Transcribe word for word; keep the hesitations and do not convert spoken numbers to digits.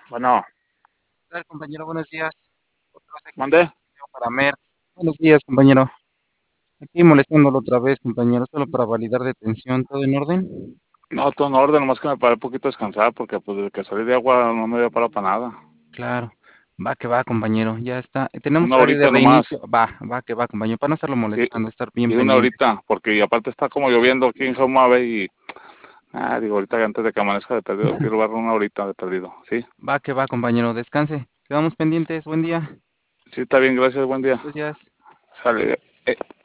Bueno, ¿Qué tal, compañero? Buenos días. Otra vez aquí mandé. para Mer. Buenos días, compañero. Aquí molestándolo otra vez, compañero, solo para validar detención. ¿Todo en orden? No, todo en orden, nomás que me paré un poquito a descansar porque pues desde que salí de agua no me dio para para nada. Claro. Va que va, compañero. Ya está. Tenemos Una horario de horita reinicio. nomás, Va, va que va, compañero. Para no estarlo sí, molestando, estar bien y una pendientes. horita, porque y aparte está como lloviendo aquí en Jaumabe y, ah, digo, ahorita antes de que amanezca de perdido, quiero ver una horita de perdido, ¿sí? Va que va, compañero. Descanse. Quedamos pendientes. Buen día. Sí, está bien, gracias, buen día. Gracias. Sale. Eh,